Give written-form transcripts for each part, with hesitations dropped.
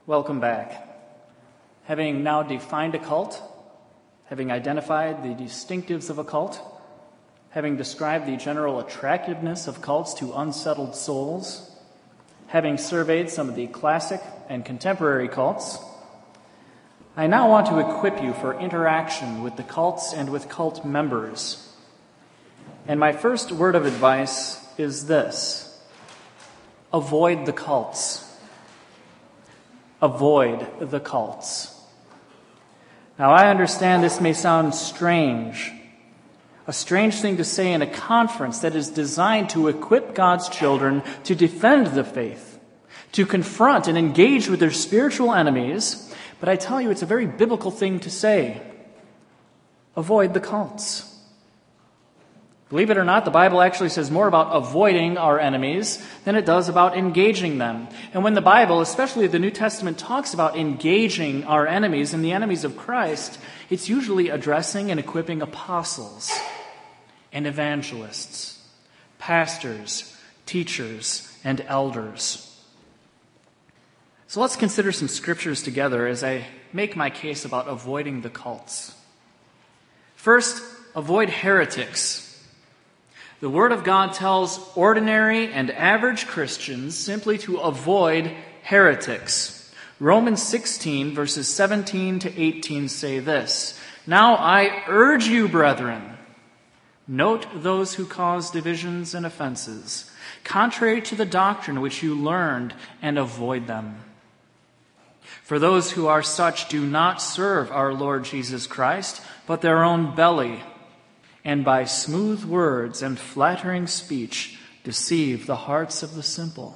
Welcome back. Having now defined a cult, having identified the distinctives of a cult, having described the general attractiveness of cults to unsettled souls, having surveyed some of the classic and contemporary cults, I now want to equip you for interaction with the cults and with cult members. And my first word of advice is this: avoid the cults. Avoid the cults. Now, I understand this may sound strange, a strange thing to say in a conference that is designed to equip God's children to defend the faith, to confront and engage with their spiritual enemies, but I tell you, it's a very biblical thing to say. Avoid the cults. Believe it or not, the Bible actually says more about avoiding our enemies than it does about engaging them. And when the Bible, especially the New Testament, talks about engaging our enemies and the enemies of Christ, it's usually addressing and equipping apostles and evangelists, pastors, teachers, and elders. So let's consider some scriptures together as I make my case about avoiding the cults. First, avoid heretics. The Word of God tells ordinary and average Christians simply to avoid heretics. Romans 16, verses 17 to 18 say this: "Now I urge you, brethren, note those who cause divisions and offenses, contrary to the doctrine which you learned, and avoid them. For those who are such do not serve our Lord Jesus Christ, but their own belly, and by smooth words and flattering speech deceive the hearts of the simple."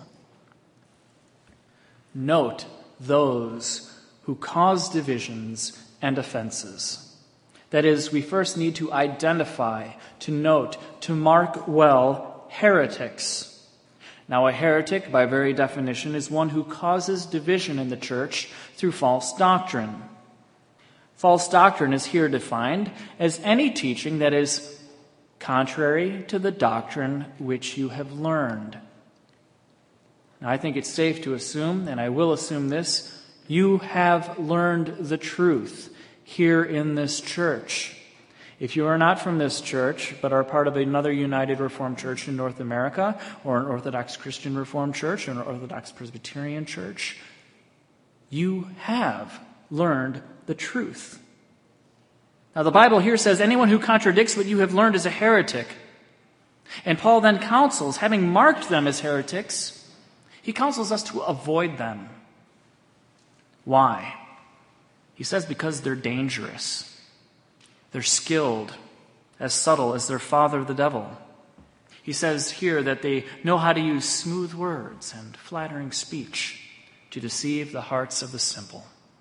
Note those who cause divisions and offenses. That is, we first need to identify, to note, to mark well heretics. Now, a heretic, by very definition, is one who causes division in the church through false doctrine. False doctrine is here defined as any teaching that is contrary to the doctrine which you have learned. Now, I think it's safe to assume, and I will assume this, you have learned the truth here in this church. If you are not from this church, but are part of another United Reformed Church in North America, or an Orthodox Christian Reformed Church, or an Orthodox Presbyterian Church, you have learned the truth. Now, the Bible here says anyone who contradicts what you have learned is a heretic. And Paul then counsels, having marked them as heretics, he counsels us to avoid them. Why? He says because they're dangerous. They're skilled, as subtle as their father, the devil. He says here that they know how to use smooth words and flattering speech to deceive the hearts of the simple.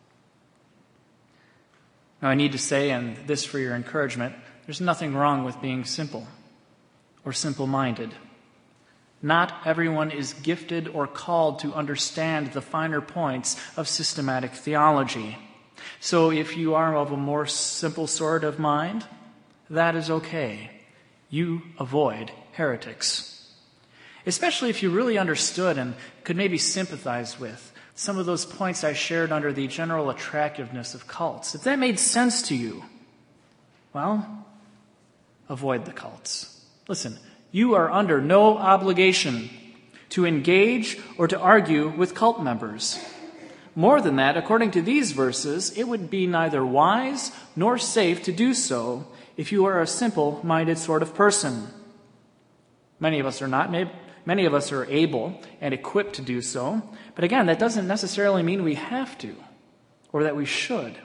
Now, I need to say, and this for your encouragement, there's nothing wrong with being simple or simple-minded. Not everyone is gifted or called to understand the finer points of systematic theology. So if you are of a more simple sort of mind, that is okay. You avoid heretics. Especially if you really understood and could maybe sympathize with some of those points I shared under the general attractiveness of cults. If that made sense to you, well, avoid the cults. Listen, you are under no obligation to engage or to argue with cult members. More than that, according to these verses, it would be neither wise nor safe to do so if you are a simple-minded sort of person. Many of us are not. Many of us are able and equipped to do so. But again, that doesn't necessarily mean we have to or that we should.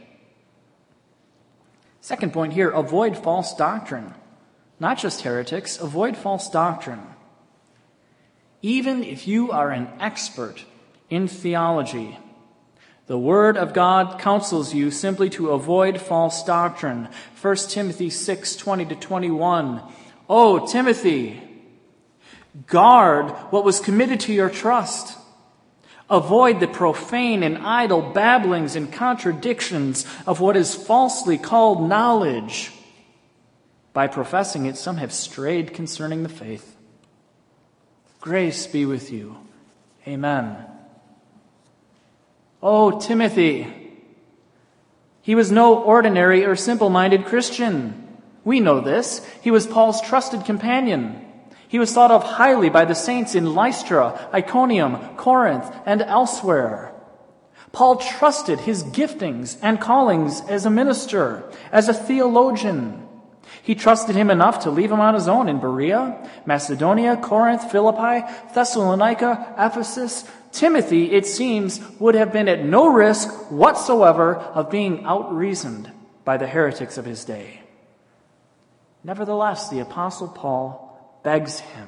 Second point here, avoid false doctrine. Not just heretics, avoid false doctrine. Even if you are an expert in theology, the Word of God counsels you simply to avoid false doctrine. 1 Timothy 6:20-21. "Oh, Timothy, guard what was committed to your trust. Avoid the profane and idle babblings and contradictions of what is falsely called knowledge. By professing it, some have strayed concerning the faith. Grace be with you. Amen." Oh, Timothy. He was no ordinary or simple-minded Christian. We know this. He was Paul's trusted companion. He was thought of highly by the saints in Lystra, Iconium, Corinth, and elsewhere. Paul trusted his giftings and callings as a minister, as a theologian. He trusted him enough to leave him on his own in Berea, Macedonia, Corinth, Philippi, Thessalonica, Ephesus. Timothy, it seems, would have been at no risk whatsoever of being out-reasoned by the heretics of his day. Nevertheless, the Apostle Paul begs him,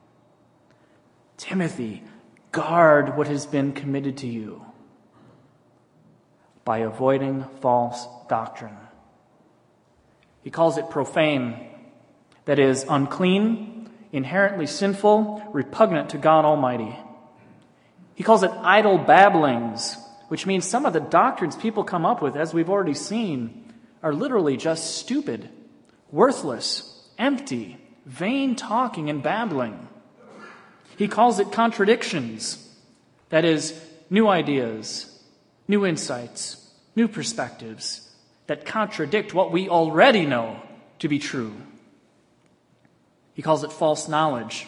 Timothy, guard what has been committed to you by avoiding false doctrine. He calls it profane, that is, unclean, inherently sinful, repugnant to God Almighty. He calls it idle babblings, which means some of the doctrines people come up with, as we've already seen, are literally just stupid, worthless, empty, vain talking and babbling. He calls it contradictions, that is, new ideas, new insights, new perspectives that contradict what we already know to be true. He calls it false knowledge,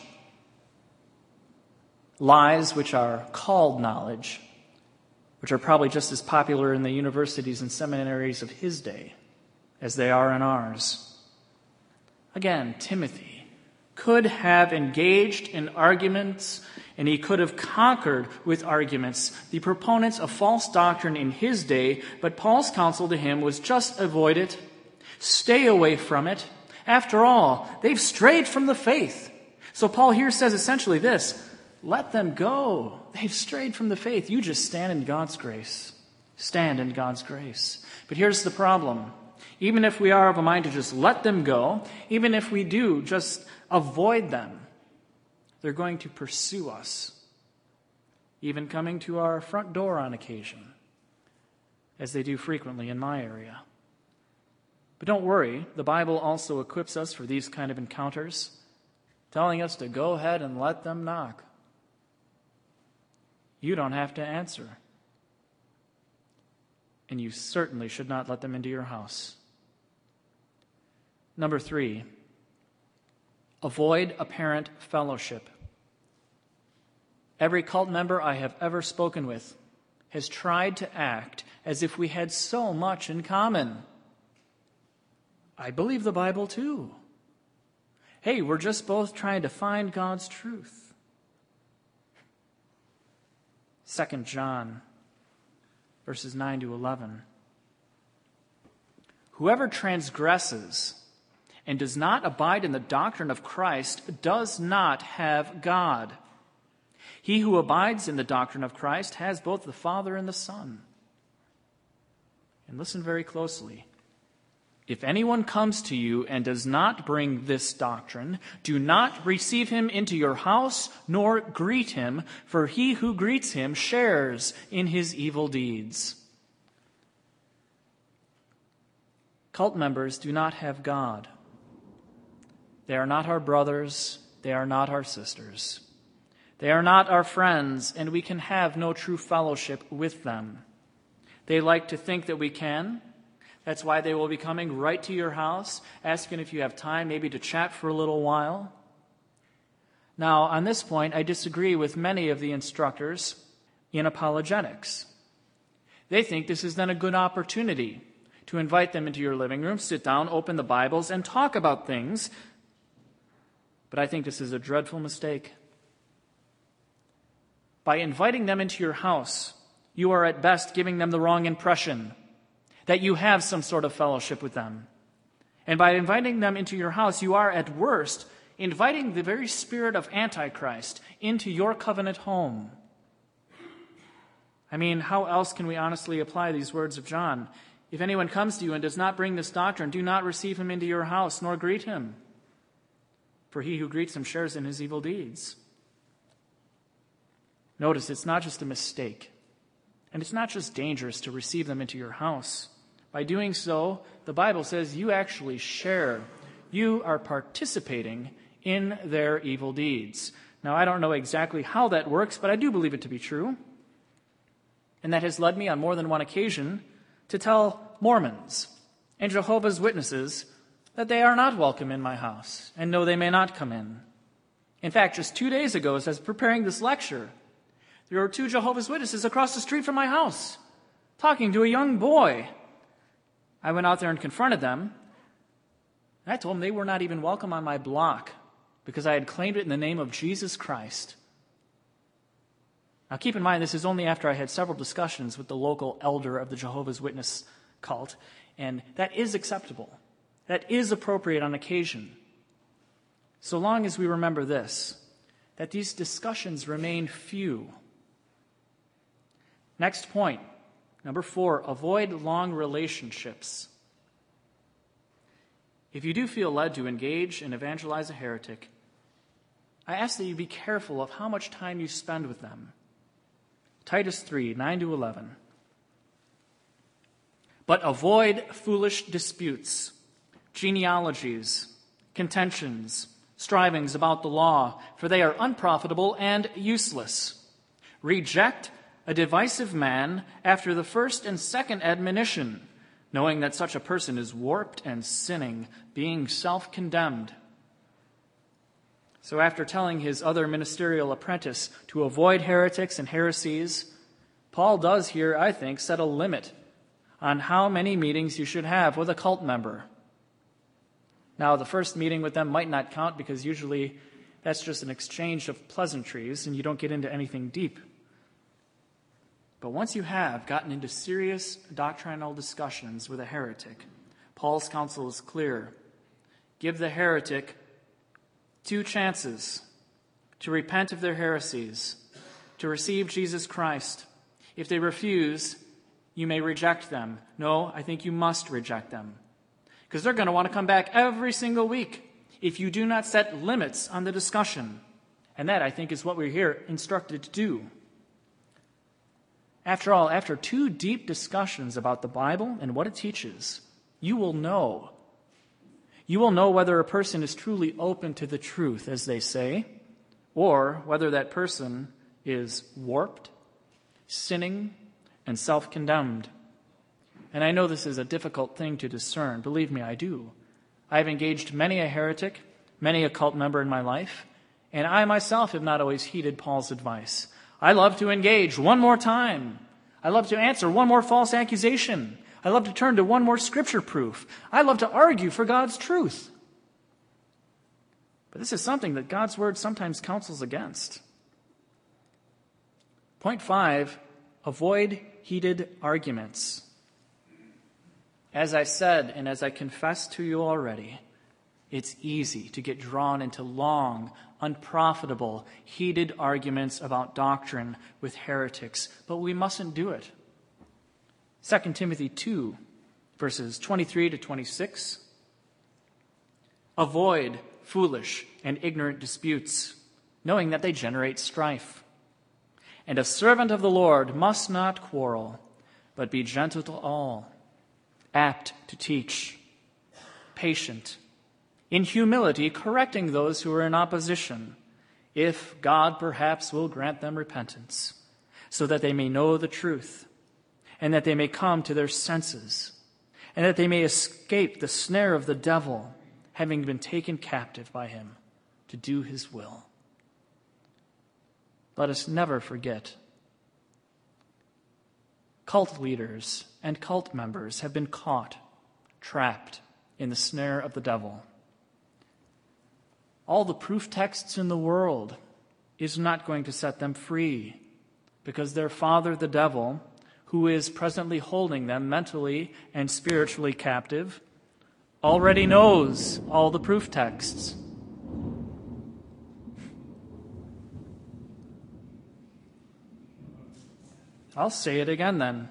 lies which are called knowledge, which are probably just as popular in the universities and seminaries of his day as they are in ours. Again, Timothy could have engaged in arguments, and he could have conquered with arguments the proponents of false doctrine in his day, but Paul's counsel to him was just avoid it, stay away from it. After all, they've strayed from the faith. So Paul here says essentially this, let them go. They've strayed from the faith. You just stand in God's grace. Stand in God's grace. But here's the problem. Even if we are of a mind to just let them go, even if we do just avoid them, they're going to pursue us, even coming to our front door on occasion, as they do frequently in my area. But don't worry, the Bible also equips us for these kind of encounters, telling us to go ahead and let them knock. You don't have to answer. And you certainly should not let them into your house. Number 3, avoid apparent fellowship. Every cult member I have ever spoken with has tried to act as if we had so much in common. I believe the Bible too. Hey, we're just both trying to find God's truth. 2 John, verses 9 to 11. Whoever transgresses and does not abide in the doctrine of Christ does not have God. He who abides in the doctrine of Christ has both the Father and the Son. And listen very closely. If anyone comes to you and does not bring this doctrine, do not receive him into your house, nor greet him, for he who greets him shares in his evil deeds. Cult members do not have God. They are not our brothers. They are not our sisters. They are not our friends, and we can have no true fellowship with them. They like to think that we can. That's why they will be coming right to your house, asking if you have time maybe to chat for a little while. Now, on this point, I disagree with many of the instructors in apologetics. They think this is then a good opportunity to invite them into your living room, sit down, open the Bibles, and talk about things. But I think this is a dreadful mistake. By inviting them into your house, you are at best giving them the wrong impression that you have some sort of fellowship with them. And by inviting them into your house, you are at worst inviting the very spirit of Antichrist into your covenant home. I mean, how else can we honestly apply these words of John? If anyone comes to you and does not bring this doctrine, do not receive him into your house, nor greet him. For he who greets him shares in his evil deeds. Notice, it's not just a mistake. And it's not just dangerous to receive them into your house. By doing so, the Bible says you actually share. You are participating in their evil deeds. Now, I don't know exactly how that works, but I do believe it to be true. And that has led me on more than one occasion to tell Mormons and Jehovah's Witnesses that they are not welcome in my house, and no, they may not come in. In fact, just 2 days ago, as I was preparing this lecture, there were 2 Jehovah's Witnesses across the street from my house talking to a young boy. I went out there and confronted them, and I told them they were not even welcome on my block because I had claimed it in the name of Jesus Christ. Now keep in mind, this is only after I had several discussions with the local elder of the Jehovah's Witness cult, and that is acceptable. That is appropriate on occasion. So long as we remember this, that these discussions remain few. Next point, number 4, avoid long relationships. If you do feel led to engage and evangelize a heretic, I ask that you be careful of how much time you spend with them. Titus 3, 9-11. But avoid foolish disputes, genealogies, contentions, strivings about the law, for they are unprofitable and useless. Reject a divisive man after the first and second admonition, knowing that such a person is warped and sinning, being self-condemned. So after telling his other ministerial apprentice to avoid heretics and heresies, Paul does here, I think, set a limit on how many meetings you should have with a cult member. Now, the first meeting with them might not count because usually that's just an exchange of pleasantries and you don't get into anything deep. But once you have gotten into serious doctrinal discussions with a heretic, Paul's counsel is clear. Give the heretic 2 chances to repent of their heresies, to receive Jesus Christ. If they refuse, you may reject them. No, I think you must reject them, because they're going to want to come back every single week if you do not set limits on the discussion. And that, I think, is what we're here instructed to do. After all, after 2 deep discussions about the Bible and what it teaches, you will know. You will know whether a person is truly open to the truth, as they say, or whether that person is warped, sinning, and self-condemned. And I know this is a difficult thing to discern. Believe me, I do. I have engaged many a heretic, many a cult member in my life, and I myself have not always heeded Paul's advice. I love to engage one more time. I love to answer one more false accusation. I love to turn to one more scripture proof. I love to argue for God's truth. But this is something that God's word sometimes counsels against. Point 5, avoid heated arguments. As I said, and as I confessed to you already, it's easy to get drawn into long, unprofitable, heated arguments about doctrine with heretics, but we mustn't do it. 2 Timothy 2, verses 23-26. Avoid foolish and ignorant disputes, knowing that they generate strife. And a servant of the Lord must not quarrel, but be gentle to all, apt to teach, patient, in humility correcting those who are in opposition, if God perhaps will grant them repentance, so that they may know the truth, and that they may come to their senses, and that they may escape the snare of the devil, having been taken captive by him to do his will. Let us never forget, cult leaders and cult members have been caught, trapped in the snare of the devil. All the proof texts in the world is not going to set them free, because their father, the devil, who is presently holding them mentally and spiritually captive, already knows all the proof texts. I'll say it again then.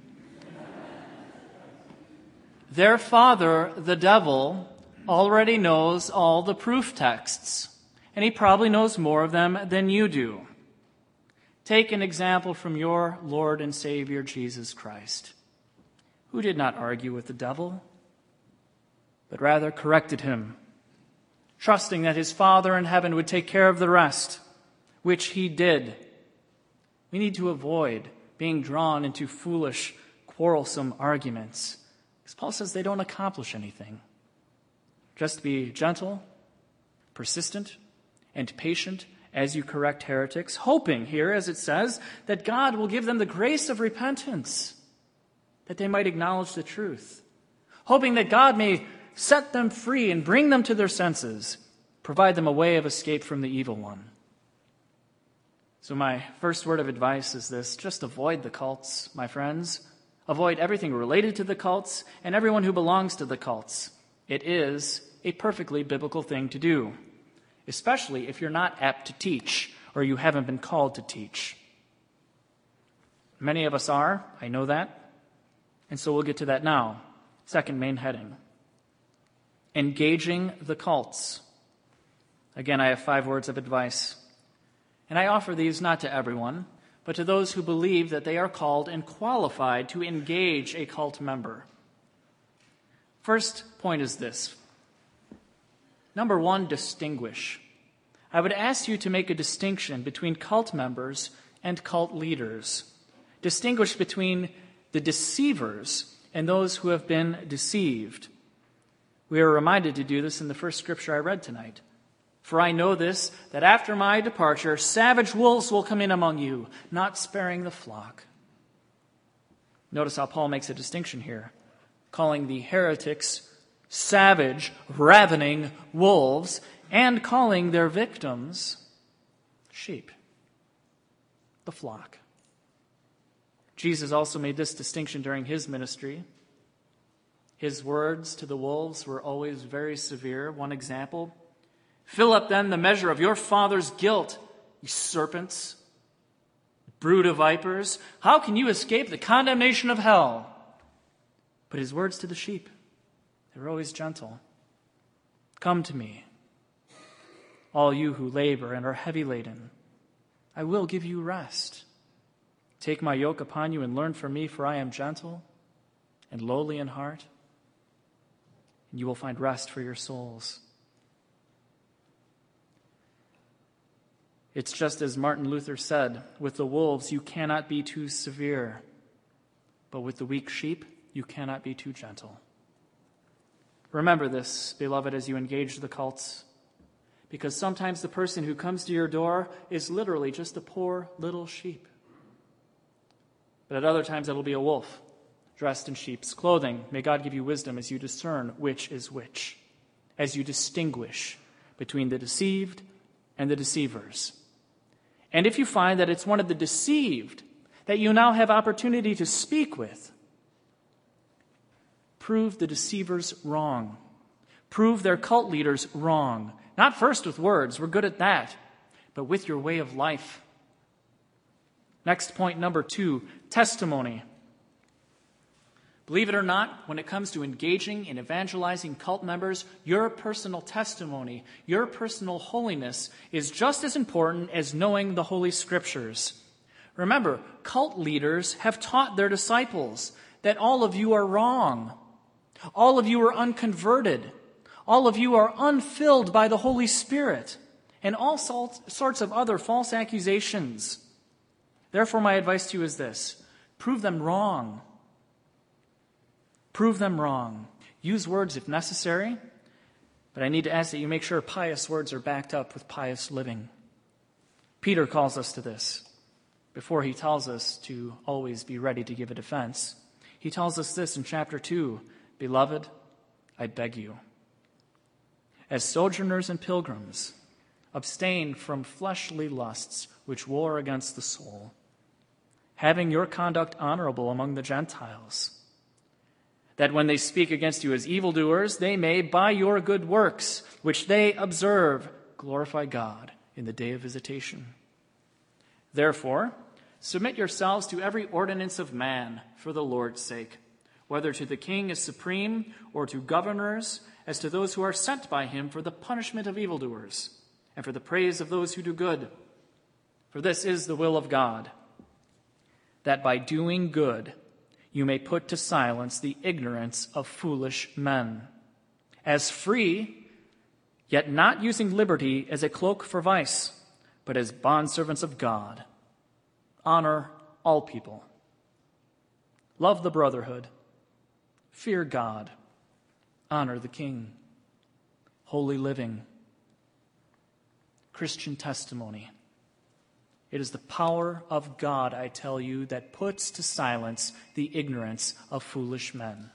Their father, the devil, already knows all the proof texts, and he probably knows more of them than you do. Take an example from your Lord and Savior, Jesus Christ, who did not argue with the devil, but rather corrected him, trusting that his Father in heaven would take care of the rest, which he did. We need to avoid being drawn into foolish, quarrelsome arguments. Because Paul says they don't accomplish anything. Just be gentle, persistent, and patient as you correct heretics, hoping here, as it says, that God will give them the grace of repentance, that they might acknowledge the truth, hoping that God may set them free and bring them to their senses, provide them a way of escape from the evil one. So my first word of advice is this: just avoid the cults, my friends. Avoid everything related to the cults and everyone who belongs to the cults. It is a perfectly biblical thing to do, especially if you're not apt to teach or you haven't been called to teach. Many of us are, I know that, and so we'll get to that now. Second main heading: engaging the cults. Again, I have 5 words of advice, and I offer these not to everyone, but to those who believe that they are called and qualified to engage a cult member. First point is this. Number 1, distinguish. I would ask you to make a distinction between cult members and cult leaders. Distinguish between the deceivers and those who have been deceived. We are reminded to do this in the first scripture I read tonight. For I know this, that after my departure, savage wolves will come in among you, not sparing the flock. Notice how Paul makes a distinction here, calling the heretics savage, ravening wolves, and calling their victims sheep, the flock. Jesus also made this distinction during his ministry. His words to the wolves were always very severe. One example: fill up then the measure of your father's guilt, you serpents, brood of vipers. How can you escape the condemnation of hell? But his words to the sheep, they were always gentle. Come to me, all you who labor and are heavy laden. I will give you rest. Take my yoke upon you and learn from me, for I am gentle and lowly in heart, and you will find rest for your souls. It's just as Martin Luther said, with the wolves you cannot be too severe, but with the weak sheep you cannot be too gentle. Remember this, beloved, as you engage the cults, because sometimes the person who comes to your door is literally just a poor little sheep. But at other times it'll be a wolf dressed in sheep's clothing. May God give you wisdom as you discern which is which, as you distinguish between the deceived and the deceivers. And if you find that it's one of the deceived that you now have opportunity to speak with, prove the deceivers wrong. Prove their cult leaders wrong. Not first with words, we're good at that, but with your way of life. Next point, number 2, testimony. Believe it or not, when it comes to engaging in evangelizing cult members, your personal testimony, your personal holiness is just as important as knowing the Holy Scriptures. Remember, cult leaders have taught their disciples that all of you are wrong. All of you are unconverted. All of you are unfilled by the Holy Spirit, and all sorts of other false accusations. Therefore, my advice to you is this: prove them wrong. Prove them wrong. Use words if necessary, but I need to ask that you make sure pious words are backed up with pious living. Peter calls us to this before he tells us to always be ready to give a defense. He tells us this in chapter 2, Beloved, I beg you, as sojourners and pilgrims, abstain from fleshly lusts which war against the soul, having your conduct honorable among the Gentiles, that when they speak against you as evildoers, they may, by your good works, which they observe, glorify God in the day of visitation. Therefore, submit yourselves to every ordinance of man for the Lord's sake, whether to the king as supreme or to governors, as to those who are sent by him for the punishment of evildoers and for the praise of those who do good. For this is the will of God, that by doing good you may put to silence the ignorance of foolish men. As free, yet not using liberty as a cloak for vice, but as bondservants of God. Honor all people, love the brotherhood, fear God, honor the king, holy living, Christian testimony. It is the power of God, I tell you, that puts to silence the ignorance of foolish men.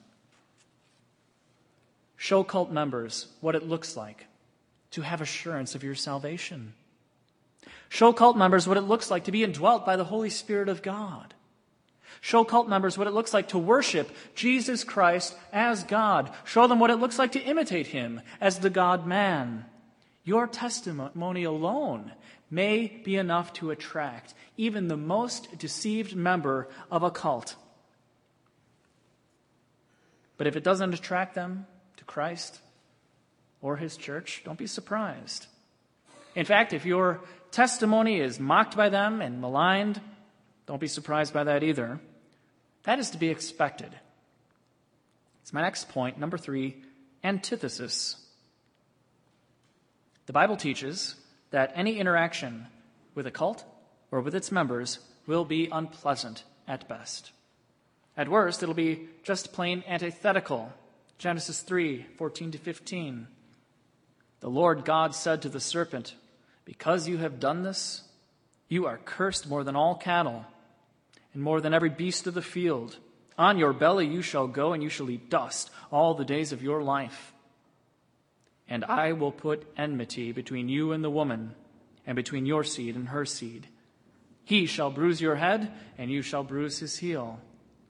Show cult members what it looks like to have assurance of your salvation. Show cult members what it looks like to be indwelt by the Holy Spirit of God. Show cult members what it looks like to worship Jesus Christ as God. Show them what it looks like to imitate him as the God-man. Your testimony alone may be enough to attract even the most deceived member of a cult. But if it doesn't attract them to Christ or his church, don't be surprised. In fact, if your testimony is mocked by them and maligned, don't be surprised by that either. That is to be expected. It's my next point, number 3, antithesis. The Bible teaches that any interaction with a cult or with its members will be unpleasant at best. At worst, it'll be just plain antithetical. Genesis 3:14-15. The Lord God said to the serpent, "Because you have done this, you are cursed more than all cattle, and more than every beast of the field. On your belly you shall go, and you shall eat dust all the days of your life. And I will put enmity between you and the woman, and between your seed and her seed. He shall bruise your head, and you shall bruise his heel."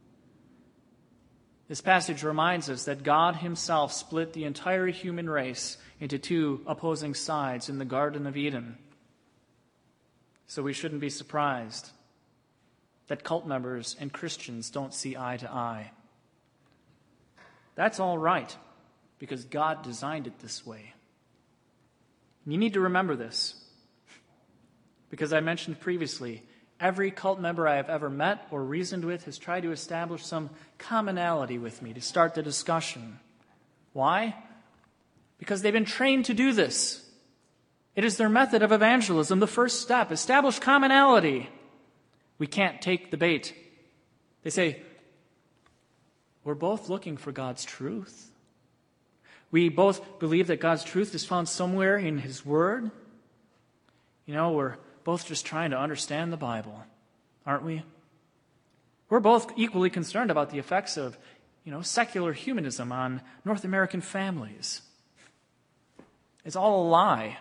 This passage reminds us that God himself split the entire human race into 2 opposing sides in the Garden of Eden. So we shouldn't be surprised that cult members and Christians don't see eye to eye. That's all right, because God designed it this way. And you need to remember this, because I mentioned previously, every cult member I have ever met or reasoned with has tried to establish some commonality with me to start the discussion. Why? Because they've been trained to do this. It is their method of evangelism, the first step. Establish commonality. We can't take the bait. They say, we're both looking for God's truth. We both believe that God's truth is found somewhere in his word. We're both just trying to understand the Bible, aren't we? We're both equally concerned about the effects of, secular humanism on North American families. It's all a lie.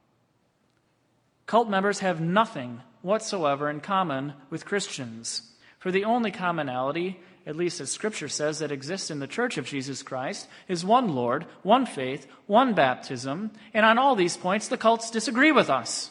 Cult members have nothing whatsoever in common with Christians. For the only commonality, at least as Scripture says, that exists in the Church of Jesus Christ is one Lord, one faith, one baptism, and on all these points the cults disagree with us.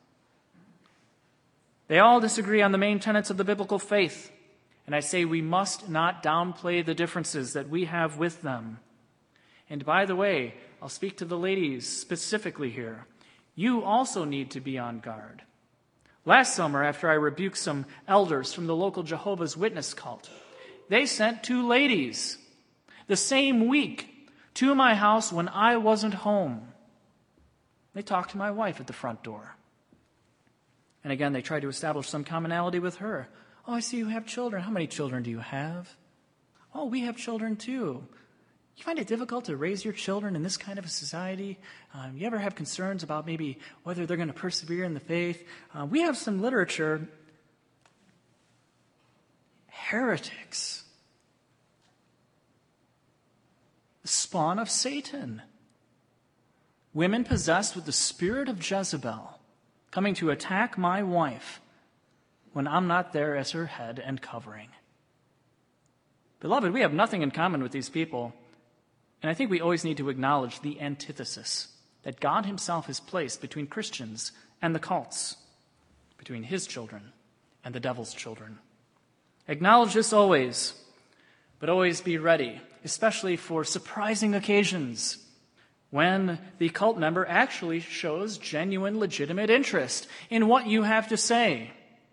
They all disagree on the main tenets of the biblical faith. And I say we must not downplay the differences that we have with them. And by the way, I'll speak to the ladies specifically here. You also need to be on guard. Last summer, after I rebuked some elders from the local Jehovah's Witness cult, they sent 2 ladies the same week to my house when I wasn't home. They talked to my wife at the front door. And again, they tried to establish some commonality with her. "Oh, I see you have children. How many children do you have?" "Oh, we have children too." "You find it difficult to raise your children in this kind of a society? You ever have concerns about maybe whether they're going to persevere in the faith? We have some literature." Heretics. The spawn of Satan. Women possessed with the spirit of Jezebel, coming to attack my wife when I'm not there as her head and covering. Beloved, we have nothing in common with these people, and I think we always need to acknowledge the antithesis that God himself has placed between Christians and the cults, between his children and the devil's children. Acknowledge this always, but always be ready, especially for surprising occasions when the cult member actually shows genuine, legitimate interest in what you have to say.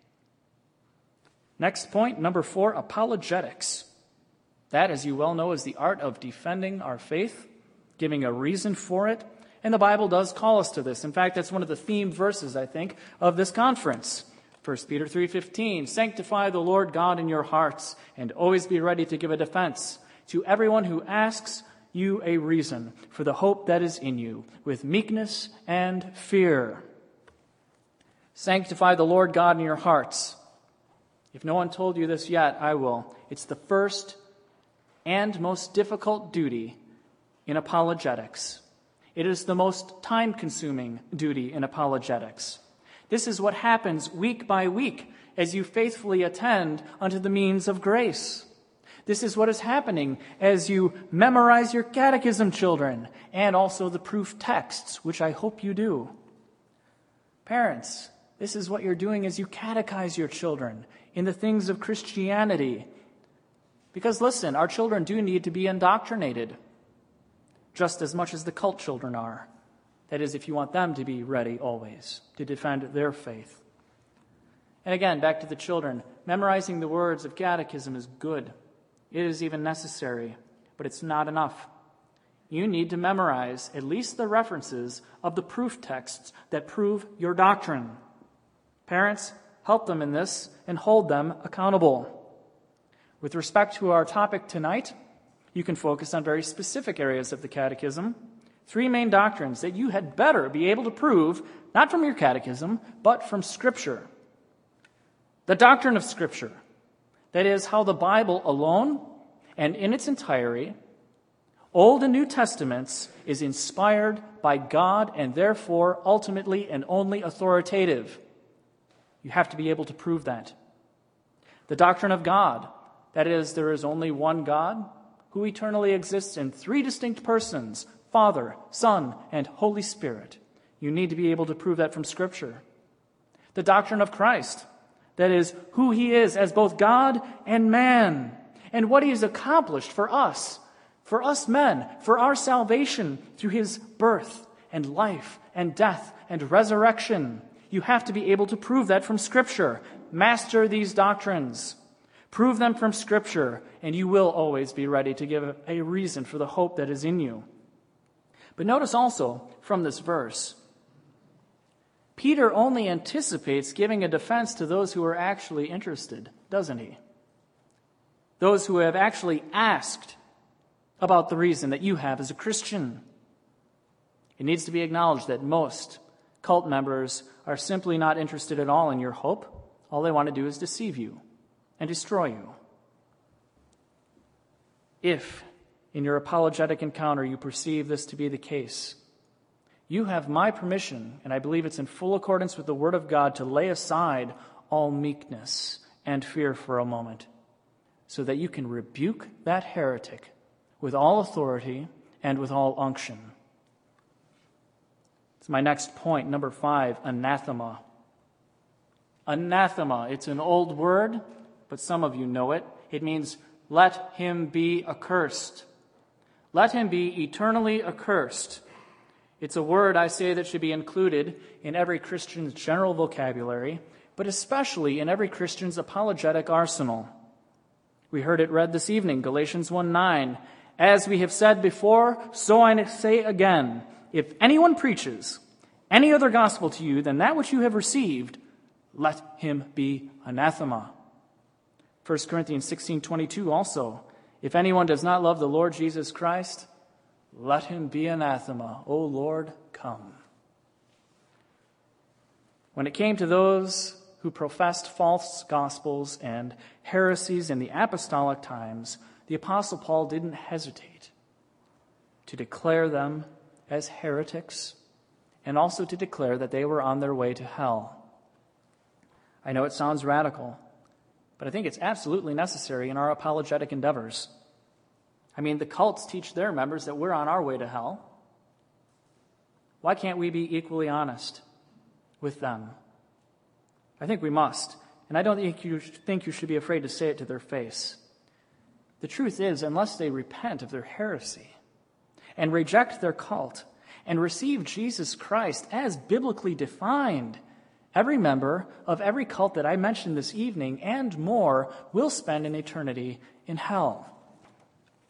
Next point, number 4, apologetics. That, as you well know, is the art of defending our faith, giving a reason for it, and the Bible does call us to this. In fact, that's one of the theme verses, I think, of this conference. 1 Peter 3:15, sanctify the Lord God in your hearts, and always be ready to give a defense to everyone who asks you a reason for the hope that is in you, with meekness and fear. Sanctify the Lord God in your hearts. If no one told you this yet, I will. It's the first and most difficult duty in apologetics. It is the most time-consuming duty in apologetics. This is what happens week by week as you faithfully attend unto the means of grace. This is what is happening as you memorize your catechism, children, and also the proof texts, which I hope you do. Parents, this is what you're doing as you catechize your children in the things of Christianity. Because listen, our children do need to be indoctrinated, just as much as the cult children are. That is, if you want them to be ready always to defend their faith. And again, back to the children, memorizing the words of catechism is good. It is even necessary, but it's not enough. You need to memorize at least the references of the proof texts that prove your doctrine. Parents, help them in this and hold them accountable. With respect to our topic tonight, you can focus on very specific areas of the catechism. 3 main doctrines that you had better be able to prove, not from your catechism, but from Scripture. The doctrine of Scripture, that is, how the Bible alone and in its entirety, Old and New Testaments, is inspired by God and therefore ultimately and only authoritative. You have to be able to prove that. The doctrine of God, that is, there is only one God who eternally exists in 3 distinct persons, Father, Son, and Holy Spirit. You need to be able to prove that from Scripture. The doctrine of Christ, that is, who he is as both God and man, and what he has accomplished for us men, for our salvation through his birth and life and death and resurrection. You have to be able to prove that from Scripture. Master these doctrines. Prove them from Scripture, and you will always be ready to give a reason for the hope that is in you. But notice also from this verse, Peter only anticipates giving a defense to those who are actually interested, doesn't he? Those who have actually asked about the reason that you have as a Christian. It needs to be acknowledged that most cult members are simply not interested at all in your hope. All they want to do is deceive you and destroy you. If in your apologetic encounter you perceive this to be the case, you have my permission, and I believe it's in full accordance with the Word of God, to lay aside all meekness and fear for a moment, so that you can rebuke that heretic with all authority and with all unction. It's my next point, number 5, anathema. Anathema, it's an old word, but some of you know it. It means, let him be accursed. Let him be eternally accursed. It's a word, I say, that should be included in every Christian's general vocabulary, but especially in every Christian's apologetic arsenal. We heard it read this evening, Galatians 1:9. As we have said before, so I say again, if anyone preaches any other gospel to you than that which you have received, let him be anathema. 1 Corinthians 16:22 also, if anyone does not love the Lord Jesus Christ, let him be anathema. O Lord, come. When it came to those who professed false gospels and heresies in the apostolic times, the Apostle Paul didn't hesitate to declare them as heretics and also to declare that they were on their way to hell. I know it sounds radical, but I think it's absolutely necessary in our apologetic endeavors. I mean, the cults teach their members that we're on our way to hell. Why can't we be equally honest with them? I think we must, and I don't think you should be afraid to say it to their face. The truth is, unless they repent of their heresy and reject their cult and receive Jesus Christ as biblically defined, every member of every cult that I mentioned this evening and more will spend an eternity in hell.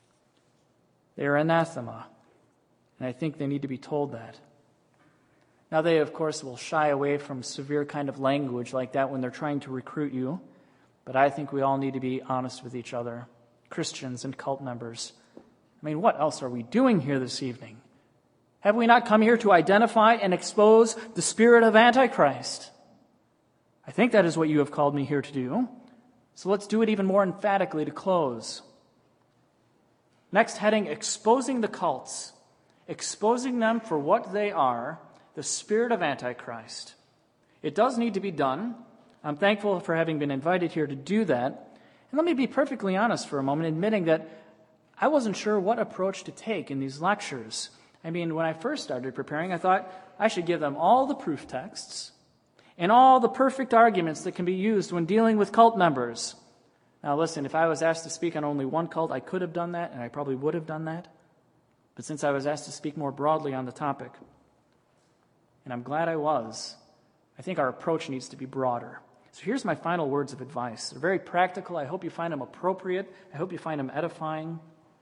They are anathema, and I think they need to be told that. Now they, of course, will shy away from severe kind of language like that when they're trying to recruit you. But I think we all need to be honest with each other, Christians and cult members. I mean, what else are we doing here this evening? Have we not come here to identify and expose the spirit of Antichrist? I think that is what you have called me here to do. So let's do it even more emphatically to close. Next heading, exposing the cults. Exposing them for what they are, the spirit of Antichrist. It does need to be done. I'm thankful for having been invited here to do that. And let me be perfectly honest for a moment, admitting that I wasn't sure what approach to take in these lectures. I mean, when I first started preparing, I thought I should give them all the proof texts and all the perfect arguments that can be used when dealing with cult members. Now listen, if I was asked to speak on only one cult, I could have done that, and I probably would have done that. But since I was asked to speak more broadly on the topic, and I'm glad I was, I think our approach needs to be broader. So here's my final words of advice. They're very practical. I hope you find them appropriate. I hope you find them edifying.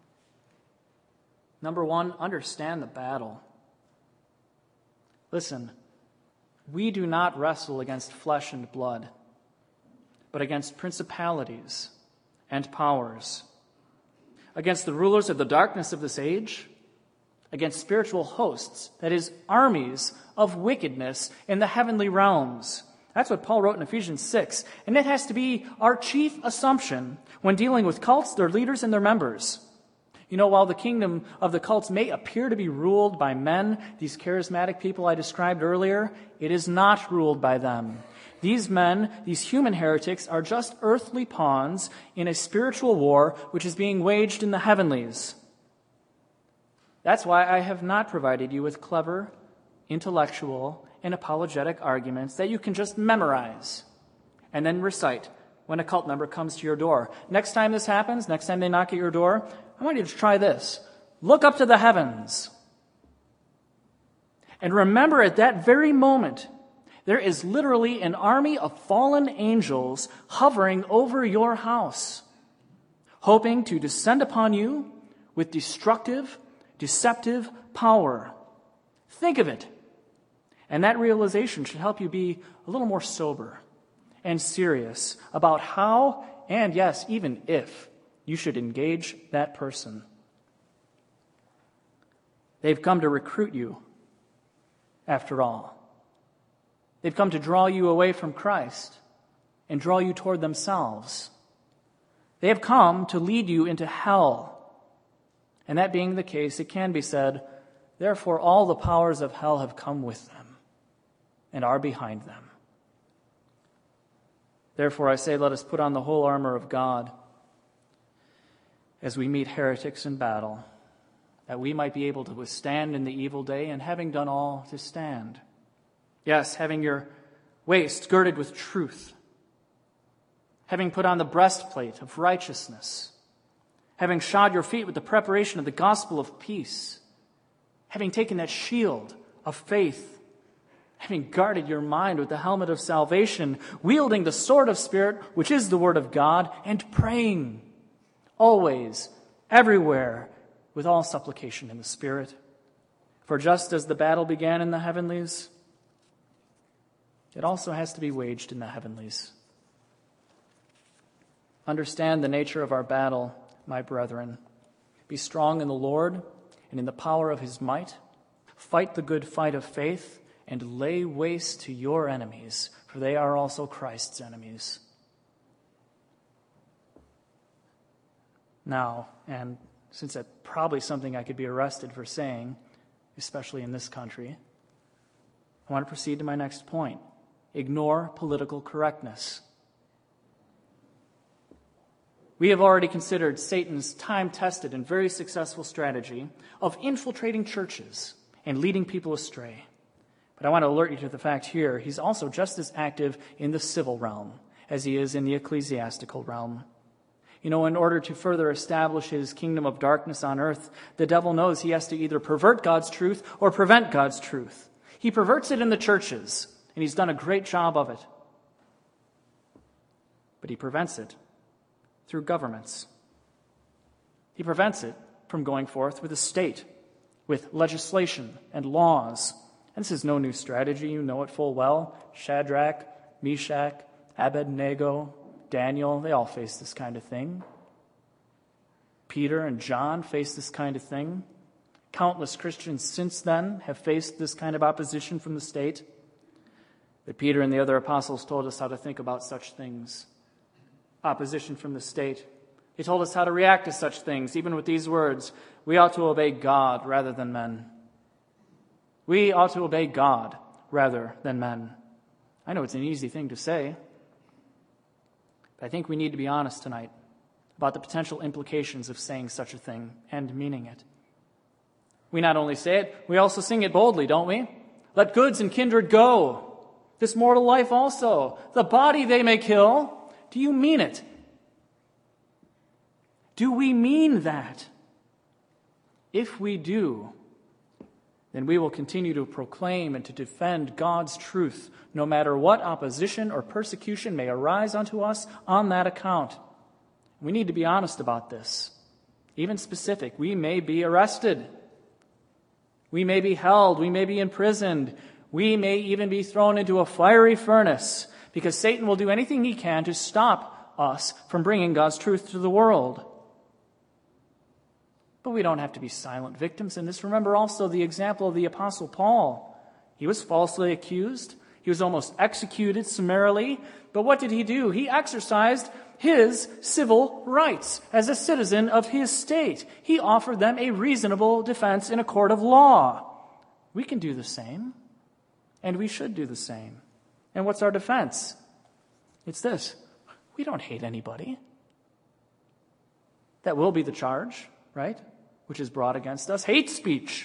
Number one, understand the battle. Listen, we do not wrestle against flesh and blood, but against principalities and powers, against the rulers of the darkness of this age, against spiritual hosts, that is, armies of wickedness in the heavenly realms. That's what Paul wrote in Ephesians 6, and it has to be our chief assumption when dealing with cults, their leaders, and their members. You know, while the kingdom of the cults may appear to be ruled by men, these charismatic people I described earlier, it is not ruled by them. These men, these human heretics, are just earthly pawns in a spiritual war which is being waged in the heavenlies. That's why I have not provided you with clever, intellectual, and apologetic arguments that you can just memorize and then recite when a cult member comes to your door. Next time this happens, next time they knock at your door, I want you to try this. Look up to the heavens. And remember at that very moment, there is literally an army of fallen angels hovering over your house, hoping to descend upon you with destructive, deceptive power. Think of it. And that realization should help you be a little more sober and serious about how, and yes, even if, you should engage that person. They've come to recruit you, after all. They've come to draw you away from Christ and draw you toward themselves. They have come to lead you into hell. And that being the case, it can be said, therefore all the powers of hell have come with them and are behind them. Therefore I say, let us put on the whole armor of God as we meet heretics in battle, that we might be able to withstand in the evil day, and having done all, to stand. Yes, having your waist girded with truth, having put on the breastplate of righteousness, having shod your feet with the preparation of the gospel of peace, having taken that shield of faith, having guarded your mind with the helmet of salvation, wielding the sword of Spirit, which is the word of God, and praying always, everywhere, with all supplication in the Spirit. For just as the battle began in the heavenlies, it also has to be waged in the heavenlies. Understand the nature of our battle, my brethren. Be strong in the Lord and in the power of his might. Fight the good fight of faith and lay waste to your enemies, for they are also Christ's enemies. Now, and since that's probably something I could be arrested for saying, especially in this country, I want to proceed to my next point. Ignore political correctness. We have already considered Satan's time-tested and very successful strategy of infiltrating churches and leading people astray. But I want to alert you to the fact here, he's also just as active in the civil realm as he is in the ecclesiastical realm. You know, in order to further establish his kingdom of darkness on earth, the devil knows he has to either pervert God's truth or prevent God's truth. He perverts it in the churches, and he's done a great job of it. But he prevents it through governments. He prevents it from going forth with a state, with legislation and laws, And this is no new strategy. You know it full well. Shadrach, Meshach, Abednego, Daniel, they all faced this kind of thing. Peter and John faced this kind of thing. Countless Christians since then have faced this kind of opposition from the state. But Peter and the other apostles told us how to think about such things. Opposition from the state. They told us how to react to such things, even with these words: we ought to obey God rather than men. We ought to obey God rather than men. I know it's an easy thing to say, but I think we need to be honest tonight about the potential implications of saying such a thing and meaning it. We not only say it, we also sing it boldly, don't we? Let goods and kindred go. This mortal life also. The body they may kill. Do you mean it? Do we mean that? If we do, then we will continue to proclaim and to defend God's truth, no matter what opposition or persecution may arise unto us on that account. We need to be honest about this. Even specific. We may be arrested. We may be held. We may be imprisoned. We may even be thrown into a fiery furnace, because Satan will do anything he can to stop us from bringing God's truth to the world. But we don't have to be silent victims in this. Remember also the example of the Apostle Paul. He was falsely accused. He was almost executed summarily. But what did he do? He exercised his civil rights as a citizen of his state. He offered them a reasonable defense in a court of law. We can do the same, and we should do the same. And what's our defense? It's this: we don't hate anybody. That will be the charge, right? Which is brought against us. Hate speech.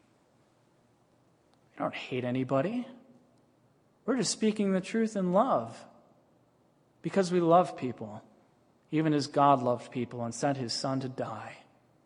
We don't hate anybody. We're just speaking the truth in love. Because we love people, even as God loved people and sent his Son to die.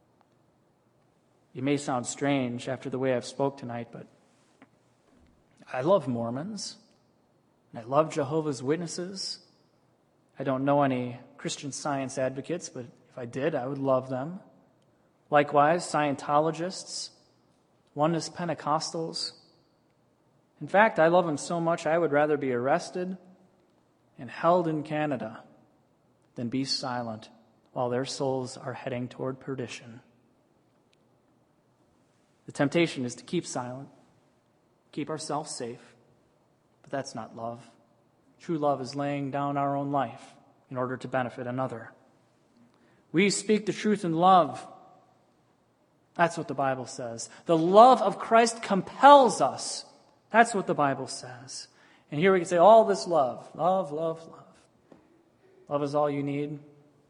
It may sound strange after the way I've spoke tonight, but I love Mormons. And I love Jehovah's Witnesses. I don't know any Christian Science advocates, but if I did, I would love them. Likewise, Scientologists, Oneness Pentecostals. In fact, I love them so much I would rather be arrested and held in Canada than be silent while their souls are heading toward perdition. The temptation is to keep silent, keep ourselves safe, but that's not love. True love is laying down our own life in order to benefit another. We speak the truth in love. That's what the Bible says. The love of Christ compels us. That's what the Bible says. And here we can say all this love. Love, love, love. Love is all you need.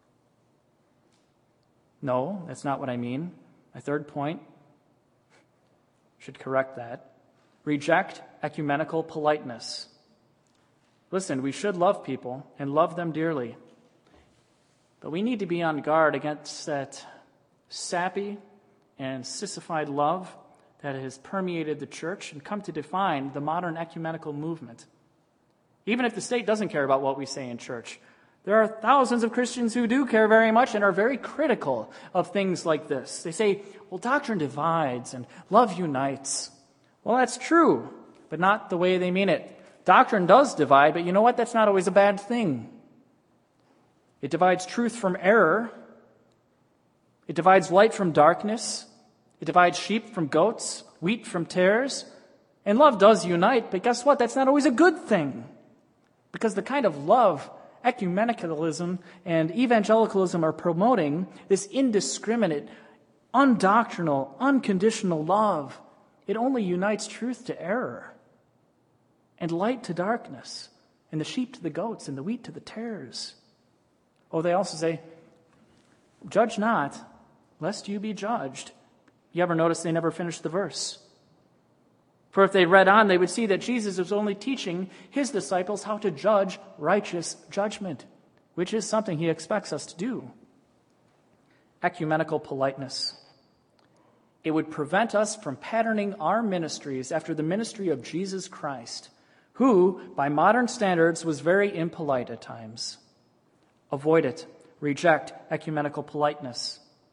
No, that's not what I mean. My third point should correct that. Reject ecumenical politeness. Listen, we should love people and love them dearly. But we need to be on guard against that sappy and sissified love that has permeated the church and come to define the modern ecumenical movement. Even if the state doesn't care about what we say in church, there are thousands of Christians who do care very much and are very critical of things like this. They say, well, doctrine divides and love unites. Well, that's true, but not the way they mean it. Doctrine does divide, but you know what? That's not always a bad thing. It divides truth from error. It divides light from darkness. It divides sheep from goats, wheat from tares. And love does unite, but guess what? That's not always a good thing. Because the kind of love ecumenicalism and evangelicalism are promoting, this indiscriminate, undoctrinal, unconditional love, it only unites truth to error and light to darkness and the sheep to the goats and the wheat to the tares. Oh, they also say, judge not, lest you be judged. You ever notice they never finish the verse? For if they read on, they would see that Jesus was only teaching his disciples how to judge righteous judgment, which is something he expects us to do. Ecumenical politeness. It would prevent us from patterning our ministries after the ministry of Jesus Christ, who, by modern standards, was very impolite at times. Avoid it. Reject ecumenical politeness.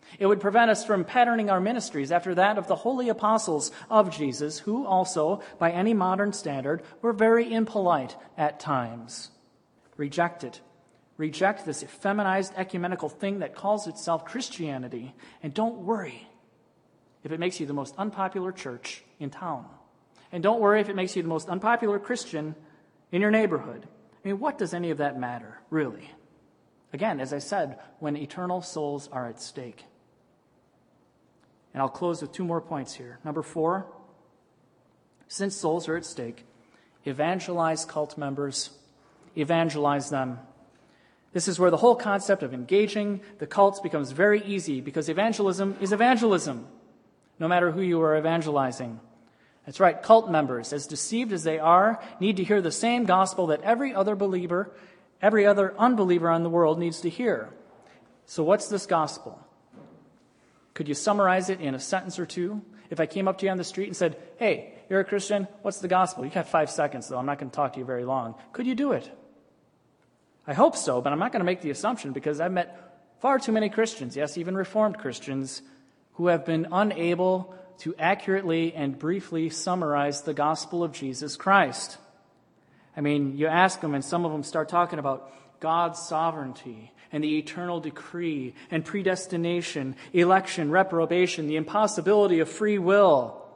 It would prevent us from patterning our ministries after that of the holy apostles of Jesus, who also, by any modern standard, were very impolite at times. Reject it. Reject this effeminized ecumenical thing that calls itself Christianity, and don't worry if it makes you the most unpopular church in town. And don't worry if it makes you the most unpopular Christian in your neighborhood. I mean, what does any of that matter, really? Again, as I said, when eternal souls are at stake. And I'll close with 2 more points here. Number 4, since souls are at stake, evangelize cult members. Evangelize them. This is where the whole concept of engaging the cults becomes very easy, because evangelism is evangelism, no matter who you are evangelizing. That's right, cult members, as deceived as they are, need to hear the same gospel that every other believer, every other unbeliever in the world needs to hear. So what's this gospel? Could you summarize it in a sentence or 2? If I came up to you on the street and said, "Hey, you're a Christian, what's the gospel?" You have 5 seconds, though. I'm not going to talk to you very long. Could you do it? I hope so, but I'm not going to make the assumption, because I've met far too many Christians, yes, even Reformed Christians, who have been unable to accurately and briefly summarize the gospel of Jesus Christ. I mean, you ask them, and some of them start talking about God's sovereignty and the eternal decree and predestination, election, reprobation, the impossibility of free will.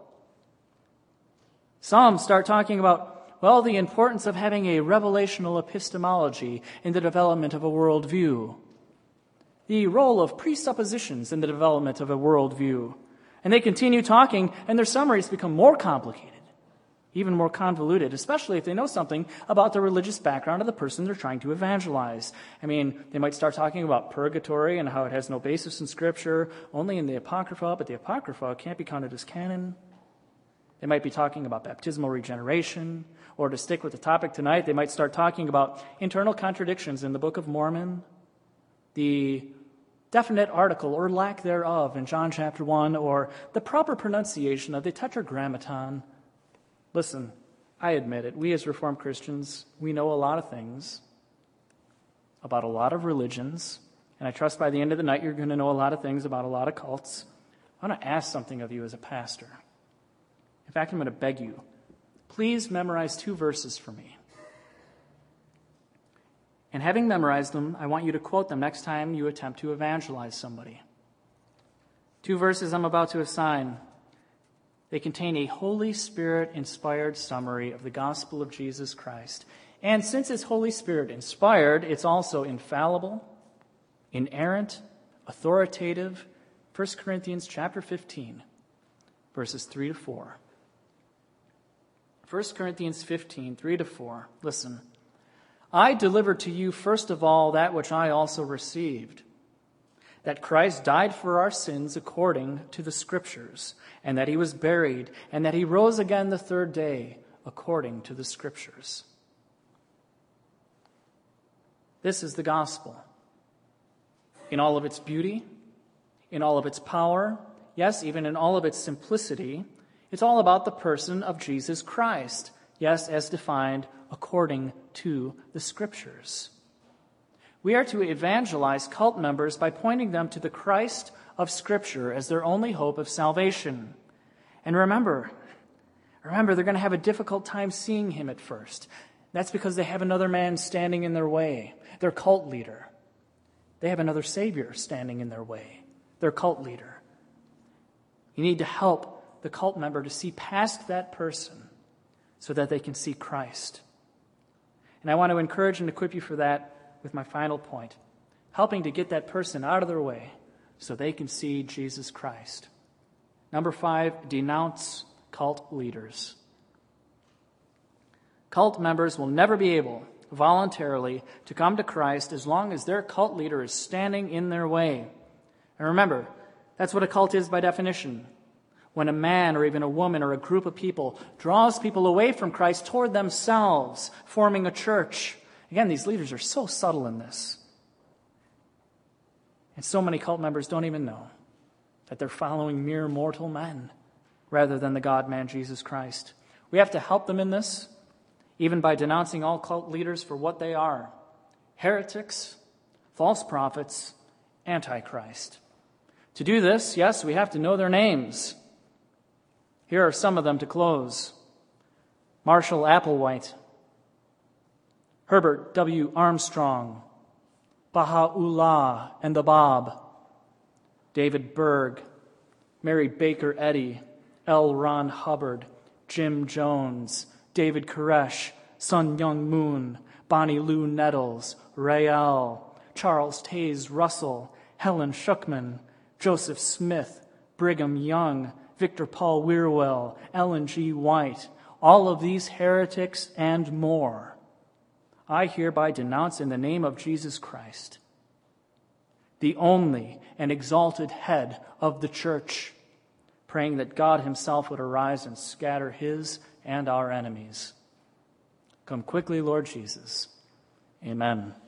Some start talking about, well, the importance of having a revelational epistemology in the development of a worldview, the role of presuppositions in the development of a worldview. And they continue talking, and their summaries become more complicated, even more convoluted, especially if they know something about the religious background of the person they're trying to evangelize. I mean, they might start talking about purgatory and how it has no basis in Scripture, only in the Apocrypha, but the Apocrypha can't be counted as canon. They might be talking about baptismal regeneration, or to stick with the topic tonight, they might start talking about internal contradictions in the Book of Mormon, the definite article or lack thereof in John chapter 1, or the proper pronunciation of the Tetragrammaton. Listen, I admit it, we as Reformed Christians, we know a lot of things about a lot of religions, and I trust by the end of the night you're going to know a lot of things about a lot of cults. I want to ask something of you as a pastor. In fact, I'm going to beg you, please memorize 2 verses for me. And having memorized them, I want you to quote them next time you attempt to evangelize somebody. 2 verses I'm about to assign. They contain a Holy Spirit-inspired summary of the gospel of Jesus Christ. And since it's Holy Spirit-inspired, it's also infallible, inerrant, authoritative. 1 Corinthians chapter 15, verses 3 to 4. 1 Corinthians 15, 3 to 4. Listen. I delivered to you first of all that which I also received, that Christ died for our sins according to the Scriptures, and that he was buried, and that he rose again the 3rd day according to the Scriptures. This is the gospel. In all of its beauty, in all of its power, yes, even in all of its simplicity, it's all about the person of Jesus Christ, yes, as defined according to the Scriptures. We are to evangelize cult members by pointing them to the Christ of Scripture as their only hope of salvation. And remember, they're going to have a difficult time seeing him at first. That's because they have another man standing in their way, their cult leader. They have another Savior standing in their way, their cult leader. You need to help the cult member to see past that person so that they can see Christ. And I want to encourage and equip you for that with my final point, helping to get that person out of their way so they can see Jesus Christ. Number 5, denounce cult leaders. Cult members will never be able voluntarily to come to Christ as long as their cult leader is standing in their way. And remember, that's what a cult is by definition. When a man or even a woman or a group of people draws people away from Christ toward themselves, forming a church. Again, these leaders are so subtle in this. And so many cult members don't even know that they're following mere mortal men rather than the God-man Jesus Christ. We have to help them in this, even by denouncing all cult leaders for what they are: heretics, false prophets, antichrist. To do this, yes, we have to know their names. Here are some of them to close. Marshall Applewhite, Herbert W. Armstrong, Baha'u'llah and the Bab, David Berg, Mary Baker Eddy, L. Ron Hubbard, Jim Jones, David Koresh, Sun Young Moon, Bonnie Lou Nettles, Rael, Charles Taze Russell, Helen Schuckman, Joseph Smith, Brigham Young, Victor Paul Wierwell, Ellen G. White, all of these heretics and more, I hereby denounce in the name of Jesus Christ, the only and exalted head of the church, praying that God himself would arise and scatter his and our enemies. Come quickly, Lord Jesus. Amen.